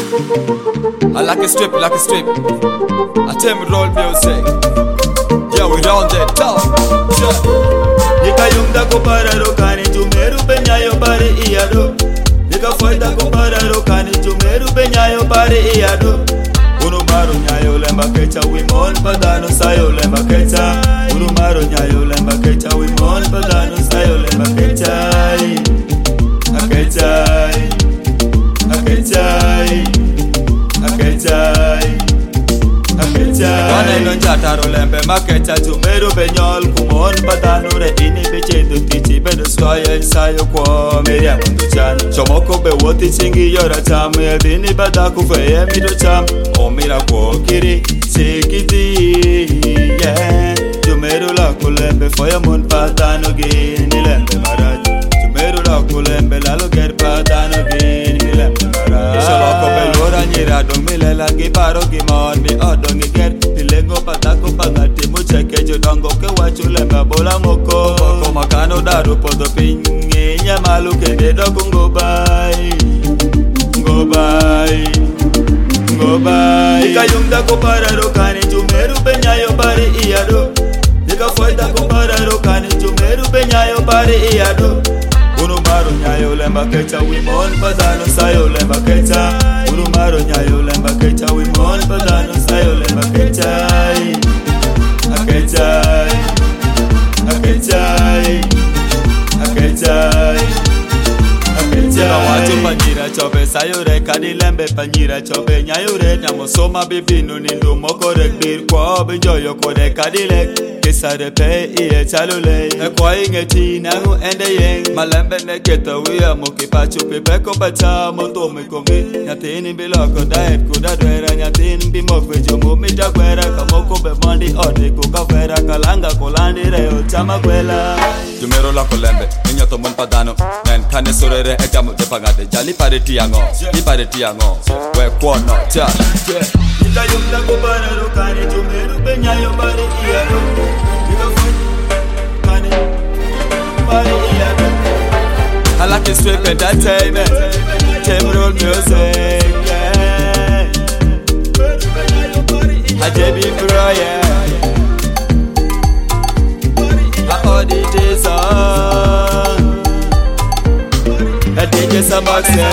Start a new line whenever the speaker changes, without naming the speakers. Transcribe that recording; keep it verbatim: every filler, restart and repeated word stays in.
I like a strip, like a strip. I tell me roll music. Yeah, we round it top.
Nika yunda ko para rokani jumeru benyayo pare iyado. Nika foita ko para rokani jumeru benyayo pare iyado. Uno maro nyayo lemba kecha wimon padano sayo lemba kecha. Uno maro nyayo lemba kecha wimon padano sayo lemba kecha. Akechai, akechai, akechai, akechai. Wana ino njata rolembe makecha jumeru benyol kumon padano re ini bechedu tichi bedo swaya ensayo kwa meria mundu chan. Chomoko be woti chingi yora cham edini badaku feye mido cham. Omira kwa kiri sikiti yeah. Jumeru la kulembe foya mon padano gini lembe maraj. Jumeru la kulembe lalo ger padano gini lembe maraj. Shaloko belora nyira dong milela giparo gimon mi odong iger. Pilengo patako pangati mucheke jodongo ke wachu lembe bola moko. Moko makano daru podo pingi nyamalu kende dogu ngobai. Ngobai. Ngobai. Ika yunda ko para rokani jumeru benyayo pare iyado. Nika foita ko para rokani jumeru benyayo pare iyado. Uno maro nyayo lemba kecha wimon padano sayo lemba kecha. Uno maro nyayo lemba kecha wimon padano sayo lemba kecha. Akechai, akechai, akechai, akechai. Watu panjira chobe sayo re kadi lembe panjira chobe nyayo re nyamosoma bibinu nindu moko re bir kwa obi joyo kode kadi lek. Kisare pe iye chalule e kwa ingeti nangu ende yeng. Malembe ne keto wia moki pachu pepe ko pacha moto me kongi. Nyatini biloko daet kuda dwera nyatini bimokwe jomo mita kwera. Kamoko be mondi ode kuka fera kalanga kolandi reo chama kwela.
Jumero la kolembe, minyoto mon padano. Nen kane sorere e jamu de pagate. Jali pare tiango, li pare tiango. We kuono, cha.
Nika yunda ko para rokani jumeru benyayo pare iyado.
I like a strip entertainment. Tame roll music, yeah. A J B bro, yeah. I audit this song. A D J Sabax,